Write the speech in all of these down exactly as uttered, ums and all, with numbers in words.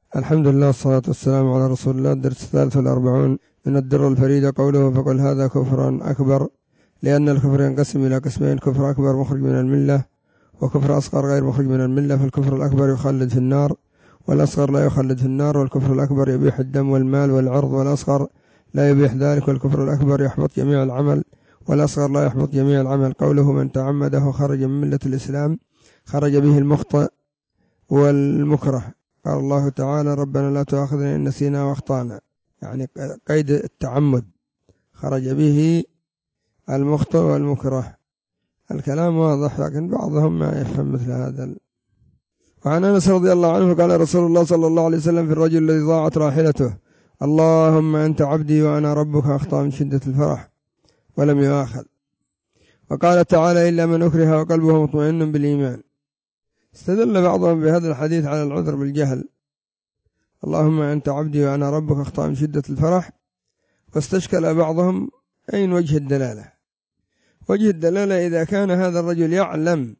الحمد لله والصلاة والسلام على رسول الله. الدرس الثالث والأربعون من الدر الفريدة. قوله فقل هذا كفر أكبر، لأن الكفر ينقسم إلى قسمين: كفر أكبر مخرج من الملة، وكفر أصغر غير مخرج من الملة. فالكفر الأكبر يخلد في النار، والأصغر لا يخلد في النار. والكفر الأكبر يبيح الدم والمال والعرض، والأصغر لا يبيح ذلك. والكفر الأكبر يحبط جميع العمل، والأصغر لا يحبط جميع العمل. قوله من تعمده خرج من ملة الإسلام، خرج به المخطئ والمكره. قال الله تعالى: ربنا لا تؤاخذنا إن نسينا واخطأنا، يعني قيد التعمد، خرج به المخطئ والمكره. الكلام واضح، لكن بعضهم ما يفهم مثل هذا. وعن أنس رضي الله عنه قال رسول الله صلى الله عليه وسلم في الرجل الذي ضاعت راحلته: اللهم أنت عبدي وأنا ربك، أخطأ من شدة الفرح ولم يؤاخذ. وقال تعالى: إلا من أكره وقلبه مطمئن بالإيمان. استدل بعضهم بهذا الحديث على العذر بالجهل: اللهم أنت عبدي وأنا ربك، أخطأ من شدة الفرح. واستشكل بعضهم أين وجه الدلالة. وجه الدلالة إذا كان هذا الرجل يعلم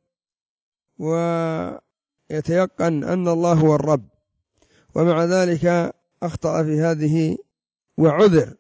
ويتيقن أن الله هو الرب، ومع ذلك أخطأ في هذه وعذر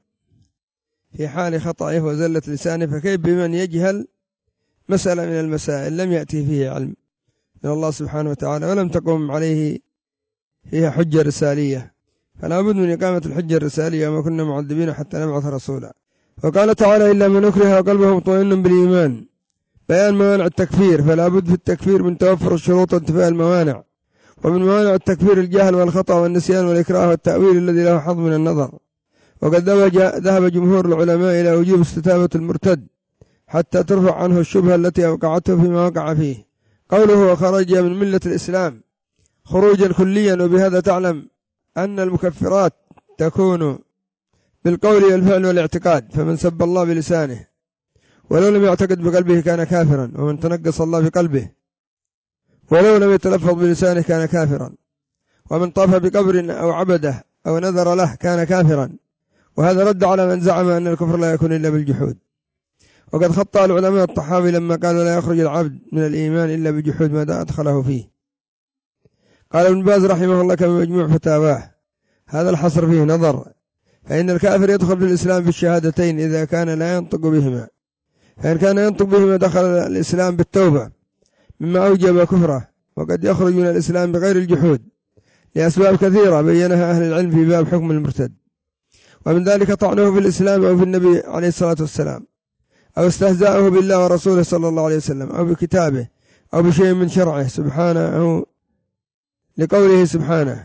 في حال خطأه وزلة لسانه، فكيف بمن يجهل مسألة من المسائل لم يأتي فيه علم من الله سبحانه وتعالى ولم تقم عليه فيها حجة رسالية؟ فلا بد من إقامة الحجة الرسالية، وما كنا معذبين حتى نبعث رسولا. وقال تعالى: إلا من أكره وقلبه مطمئن بالإيمان، بيان موانع التكفير. فلا بد في التكفير من توفر الشروط وانتفاء الموانع. ومن موانع التكفير الجهل والخطأ والنسيان والإكراه والتأويل الذي له حظ من النظر. وقد ذهب جمهور العلماء إلى وجوب استتابة المرتد حتى ترفع عنه الشبهة التي أوقعته فيما وقع فيه. قوله وخرج من ملة الإسلام خروجا كليا، وبهذا تعلم أن المكفرات تكون بالقول والفعل والاعتقاد. فمن سب الله بلسانه ولو لم يعتقد بقلبه كان كافرا، ومن تنقص الله بقلبه ولو لم يتلفظ بلسانه كان كافرا، ومن طاف بقبر أو عبده أو نذر له كان كافرا. وهذا رد على من زعم أن الكفر لا يكون إلا بالجحود. وقد خطأ العلماء الطحاوي لما قالوا لا يخرج العبد من الإيمان إلا بجحود ما أدخله فيه. قال ابن باز رحمه الله كما مجموع فتاواه: هذا الحصر فيه نظر، فإن الكافر يدخل في الإسلام بالشهادتين إذا كان لا ينطق بهما، فإن كان ينطق بهما دخل الإسلام بالتوبة مما أوجب كفره. وقد يخرج من الإسلام بغير الجحود لأسباب كثيرة بينها أهل العلم في باب حكم المرتد، ومن ذلك طعنه في الإسلام أو في النبي عليه الصلاة والسلام، أو استهزاءه بالله ورسوله صلى الله عليه وسلم، أو بكتابه، أو بشيء من شرعه سبحانه، أو لقوله سبحانه: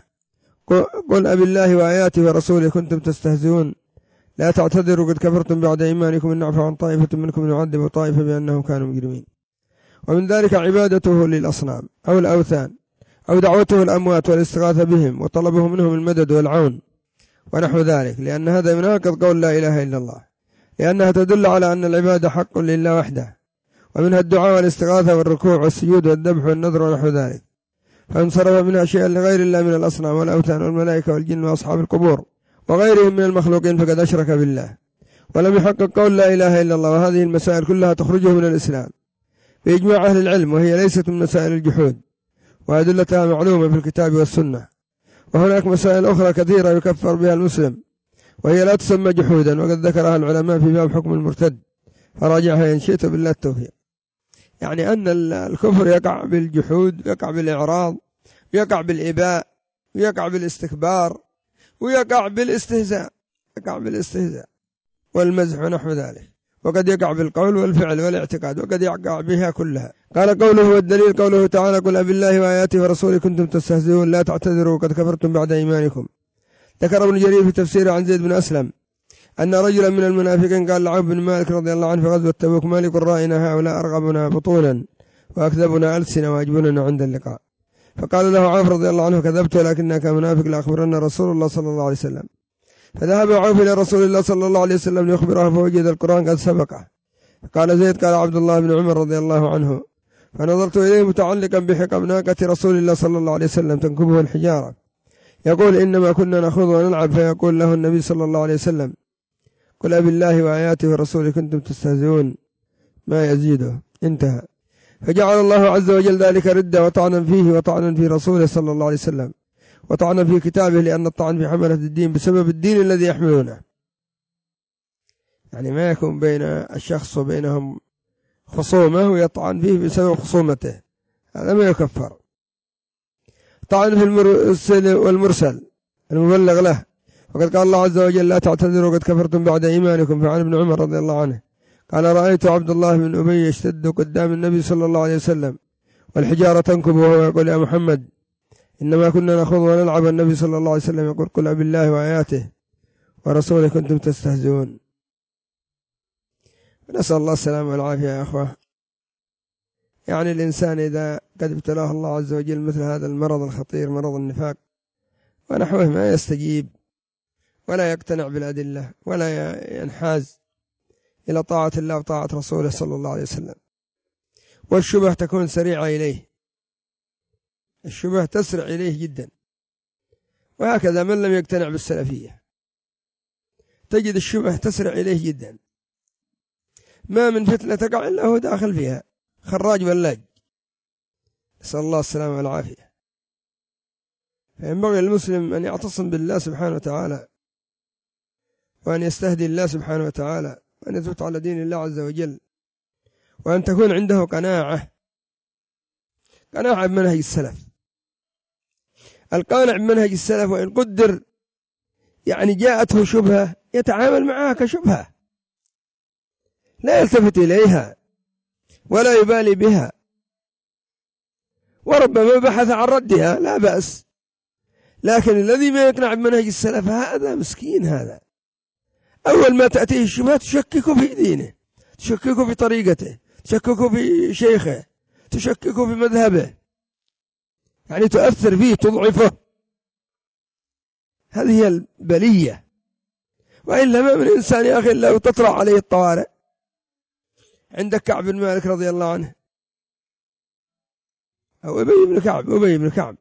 قل أبي الله وآياته ورسوله كنتم تستهزئون لا تعتذروا قد كفرتم بعد إيمانكم إن نعفو عن طائفة منكم نعذب طائفة بأنهم كانوا مجرمين. ومن ذلك عبادته للأصنام أو الأوثان، أو دعوته الأموات والاستغاثة بهم وطلبه منهم المدد والعون ونحو ذلك، لأن هذا يناقض قول لا إله إلا الله، لأنها تدل على أن العبادة حق لله وحده، ومنها الدعاء والاستغاثة والركوع والسجود والذبح والنذر ونحو ذلك. فانصرف منها شيئا لغير الله من الأصنام والأوثان والملائكة والجن وأصحاب القبور وغيرهم من المخلوقين فقد أشرك بالله ولم يحقق قول لا إله إلا الله. وهذه المسائل كلها تخرجه من الإسلام بإجماع أهل العلم، وهي ليست من مسائل الجحود، وأدلتها معلومة في الكتاب والسنة. وهناك مسائل أخرى كثيرة يكفر بها المسلم وهي لا تسمى جحودا، وقد ذكرها العلماء في باب حكم المرتد، فراجعها إن شئت بالله التوفيق. يعني أن الكفر يقع بالجحود، يقع بالإعراض، يقع بالإباء، ويقع بالاستكبار، ويقع بالاستهزاء، يقع بالاستهزاء والمزح ونحو ذلك. وقد يقع بالقول والفعل والاعتقاد، وقد يقع بها كلها. قال قوله والدليل قوله تعالى: قل أبي الله وآياته ورسوله كنتم تستهزئون لا تعتذروا قد كفرتم بعد إيمانكم. ذكر ابن جرير في تفسيره عن زيد بن أسلم أن رجلا من المنافقين قال لعوف بن مالك رضي الله عنه في غزوة تبوك: ما لقرائنا هؤلاء أرغبنا بطونا وأكذبنا ألسنا وأجبننا عند اللقاء. فقال له عوف رضي الله عنه: كذبت ولكنك منافق لأخبرن رسول الله صلى الله عليه وسلم. فذهب عوف إلى رسول الله صلى الله عليه وسلم ليخبره، فوجد القرآن قد سبقه. قال زيد: قال عبد الله بن عمر رضي الله عنه: فنظرت إليه متعلقا بحقب ناقة رسول الله صلى الله عليه وسلم تنكبه الحجارة، يقول: إنما كنا نخوض ونلعب. فيقول له النبي صلى الله عليه وسلم: قل أبي الله وآياته ورسوله كنتم تستهزئون، ما يزيده. انتهى. فجعل الله عز وجل ذلك ردة وطعنا فيه وطعنا في رسوله صلى الله عليه وسلم، وطعن في كتابه لأن الطعن في حملة الدين بسبب الدين الذي يحملونه، يعني ما يكون بين الشخص وبينهم خصومة ويطعن فيه بسبب خصومته، هذا ما يكفر. طعن في المرسل والمرسل المبلغ له، وقد قال الله عز وجل لا تعتذروا قد كفرتم بعد إيمانكم. فعن ابن عمر رضي الله عنه قال رأيت عبد الله بن أبي يشتد قدام النبي صلى الله عليه وسلم والحجارة تنكب وهو يقول يا محمد إنما كنا نخوض ونلعب، والنبي صلى الله عليه وسلم يقول قل بالله وآياته ورسوله كنتم تستهزئون. نسأل الله السلامة والعافية يا أخوة. يعني الإنسان إذا قد ابتلاه الله عز وجل مثل هذا المرض الخطير مرض النفاق ونحوه ما يستجيب ولا يقتنع بالأدلة ولا ينحاز إلى طاعة الله وطاعة رسوله صلى الله عليه وسلم، والشبه تكون سريعة إليه، الشبه تسرع إليه جدا. وهكذا من لم يقتنع بالسلفية تجد الشبه تسرع إليه جدا، ما من فتنة تقع إلا هو داخل فيها خراج ولاج، نسأل الله السلامة والعافية. فينبغي المسلم أن يعتصم بالله سبحانه وتعالى، وأن يستهدي الله سبحانه وتعالى، وأن يثبت على دين الله عز وجل، وأن تكون عنده قناعة قناعة بمنهج السلف. القانع بمنهج السلف وإن قدر يعني جاءته شبهة يتعامل معها كشبهة، لا يلتفت إليها ولا يبالي بها، وربما بحث عن ردها لا بأس، لكن الذي ما يقنع بمنهج السلف هذا مسكين، هذا أول ما تأتيه الشبهة تشكك في دينه، تشكك في طريقته، تشكك في شيخه، تشكك في مذهبه، يعني تؤثر فيه تضعفه. هذه هي البلية. وإلا ما من إنسان يا أخي إلا وتطرع عليه الطوارئ. عندك كعب بن مالك رضي الله عنه أو أبي بن كعب أبي بن كعب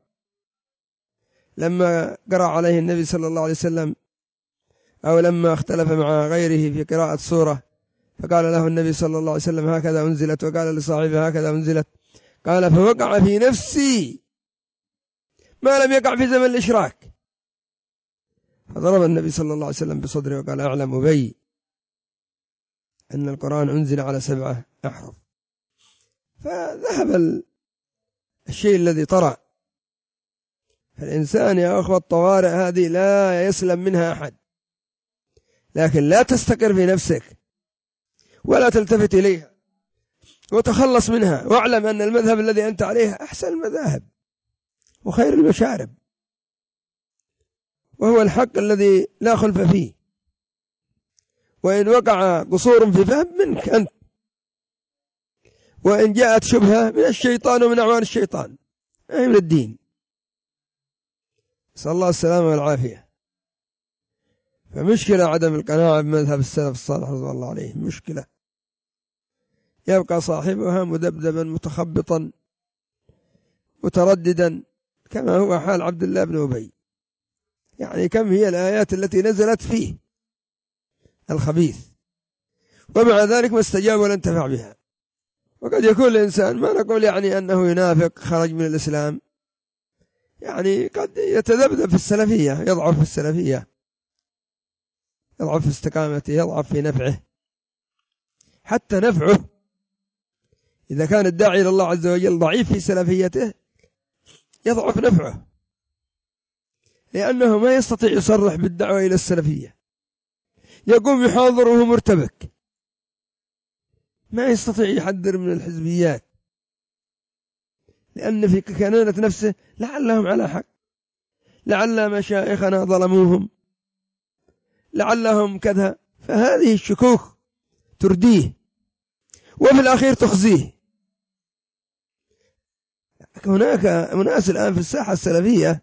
لما قرأ عليه النبي صلى الله عليه وسلم أو لما اختلف مع غيره في قراءة سورة، فقال له النبي صلى الله عليه وسلم هكذا أنزلت، وقال لصاحبه هكذا أنزلت، قال فوقع في نفسي ما لم يقع في زمن الإشراك، فضرب النبي صلى الله عليه وسلم بصدره وقال أعلم أبي أن القرآن أنزل على سبعة أحرف. فذهب الشيء الذي طرأ. فالإنسان يا أخوة الطوارئ هذه لا يسلم منها أحد، لكن لا تستقر في نفسك ولا تلتفت إليها وتخلص منها، واعلم أن المذهب الذي أنت عليه أحسن المذاهب وخير المشارب، وهو الحق الذي لا خلف فيه، وإن وقع قصور في فهم منك أنت، وإن جاءت شبهة من الشيطان ومن أعوان الشيطان أي من الدين، نسأل الله السلامة والعافية. فمشكلة عدم القناعة بمذهب السلف الصالح رضي الله عليه، مشكلة يبقى صاحبها مذبذبا متخبطا مترددا كما هو حال عبد الله بن أبي. يعني كم هي الآيات التي نزلت فيه الخبيث ومع ذلك ما استجاب ولا انتفع بها. وقد يكون الإنسان ما نقول يعني أنه ينافق خرج من الإسلام، يعني قد يتذبذب في السلفية، يضعف في السلفية، يضعف في استقامته، يضعف في نفعه، حتى نفعه إذا كان الداعي إلى الله عز وجل ضعيف في سلفيته يضعف نفعه، لأنه ما يستطيع يصرح بالدعوة إلى السلفية، يقوم يحاضر وهو مرتبك، ما يستطيع يحذر من الحزبيات، لأن في كنانة نفسه لعلهم على حق، لعل مشايخنا ظلموهم، لعلهم كذا، فهذه الشكوك ترديه وفي الأخير تخزيه. هناك أناس الآن في الساحة السلفية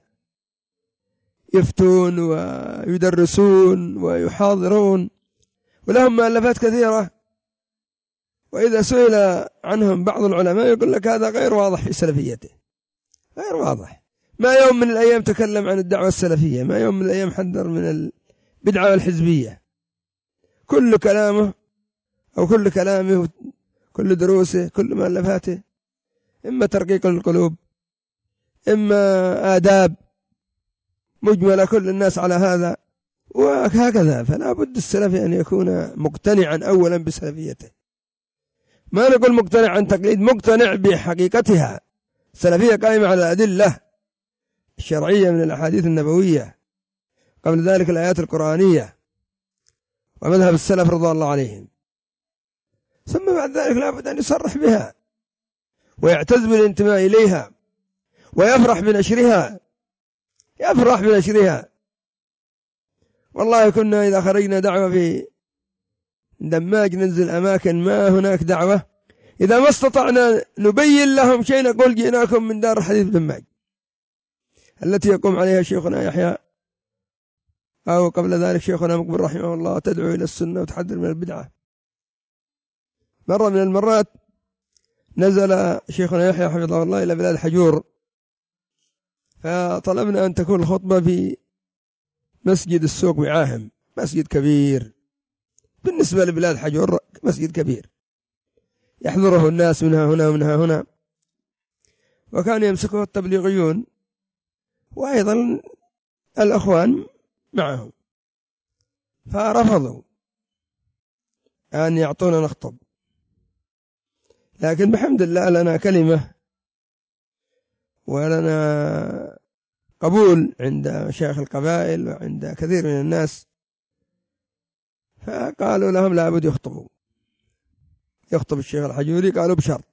يفتون ويدرسون ويحاضرون ولهم مؤلفات كثيرة، وإذا سئل عنهم بعض العلماء يقول لك هذا غير واضح في سلفيته، غير واضح. ما يوم من الأيام تكلم عن الدعوة السلفية، ما يوم من الأيام حذر من البدعة والحزبية. كل كلامه أو كل كلامه كل دروسه كل مؤلفاته إما ترقيق القلوب، إما آداب، مجملة كل الناس على هذا وهكذا. فلا بد السلفي أن يكون مقتنعا أولا بسلفيته، ما نقول مقتنع عن تقليد، مقتنع بحقيقتها. السلفية قائمة على الأدلة الشرعية من الأحاديث النبوية، قبل ذلك الآيات القرآنية ومذهب السلف رضوان الله عليهم، ثم بعد ذلك لا بد أن يصرح بها ويعتز بالانتماء إليها ويفرح بنشرها، يفرح بنشرها. والله كنا إذا خرجنا دعوة في دماج ننزل أماكن ما هناك دعوة، إذا ما استطعنا نبين لهم شيء نقول جئناكم من دار الحديث دماج التي يقوم عليها شيخنا يحيى، أو قبل ذلك شيخنا مقبل رحمه الله، تدعو إلى السنة وتحذر من البدعة. مرة من المرات نزل شيخنا يحيى حفظه الله إلى بلاد حجور، فطلبنا أن تكون الخطبة في مسجد السوق بعاهم، مسجد كبير بالنسبة لبلاد حجور، مسجد كبير يحضره الناس منها هنا ومنها هنا، وكان يمسكه التبليغيون وأيضا الأخوان معهم، فرفضوا أن يعطونا نخطب. لكن بحمد الله لنا كلمة ولنا قبول عند مشايخ القبائل وعند كثير من الناس، فقالوا لهم لابد يخطبوا، يخطب الشيخ الحجوري، قالوا بشرط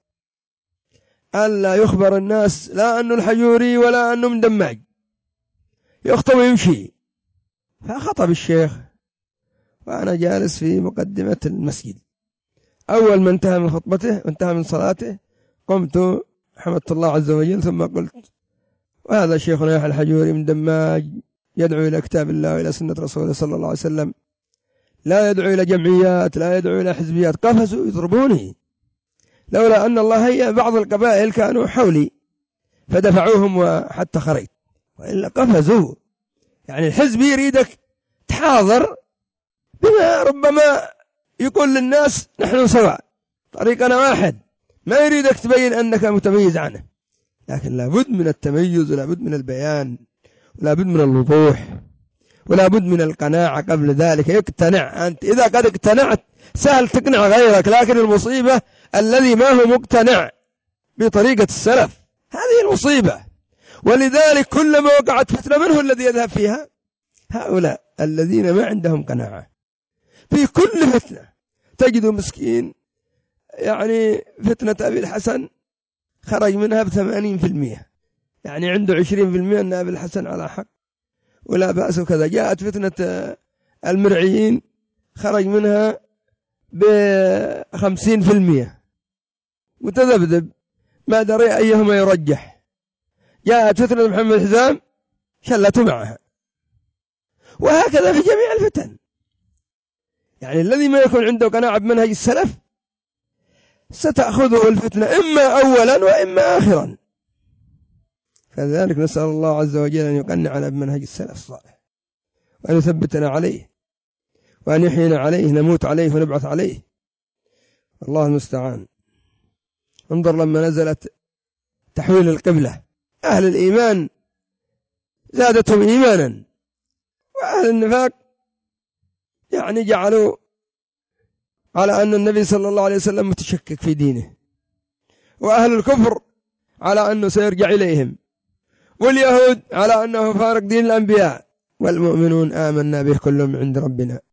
ألا يخبر الناس لا أنه الحجوري ولا أنه من دماج، يخطب ويمشي. فخطب الشيخ وأنا جالس في مقدمة المسجد، أول ما انتهى من خطبته وانتهى من صلاته قمت حمدت الله عز وجل، ثم قلت وهذا شيخنا يحيى الحجوري من دماج يدعو إلى كتاب الله وإلى سنة رسوله صلى الله عليه وسلم، لا يدعو إلى جمعيات، لا يدعو إلى حزبيات. قفزوا يضربوني، لولا أن الله هيأ بعض القبائل كانوا حولي فدفعوهم وحتى خرجت، وإلا قفزوا. يعني الحزب يريدك تحاضر بما ربما يقول للناس نحن سواء طريقنا واحد، ما يريدك تبين أنك متميز عنه، لكن لابد من التميز ولابد من البيان ولابد من الوضوح ولابد من القناعة قبل ذلك. يقتنع أنت، إذا قد اقتنعت سهل تقنع غيرك، لكن المصيبة الذي ما هو مقتنع بطريقة السلف، هذه المصيبة. ولذلك كلما وقعت فتنة من هو الذي يذهب فيها؟ هؤلاء الذين ما عندهم قناعة. في كل فتنة تجد مسكين، يعني فتنة أبي الحسن خرج منها بثمانين في المئة، يعني عنده عشرين في المئة أن أبي الحسن على حق ولا بأس وكذا. جاءت فتنة المرعيين خرج منها بخمسين في المئة متذبذب ما دري أيهما يرجح. جاءت فتنة محمد حزام شلته معها، وهكذا في جميع الفتن. يعني الذي ما يكون عنده قناعة بمنهج السلف ستأخذه الفتنة إما أولا وإما آخرا. فذلك نسأل الله عز وجل أن يقنعنا بمنهج السلف الصالح وأن يثبتنا عليه وأن يحيينا عليه، نموت عليه ونبعث عليه، الله المستعان. انظر لما نزلت تحويل القبلة، أهل الإيمان زادتهم إيمانا، وأهل النفاق يعني جعلوا على أن النبي صلى الله عليه وسلم متشكك في دينه، وأهل الكفر على أنه سيرجع إليهم، واليهود على أنه فارق دين الأنبياء، والمؤمنون آمنا به كل من عند ربنا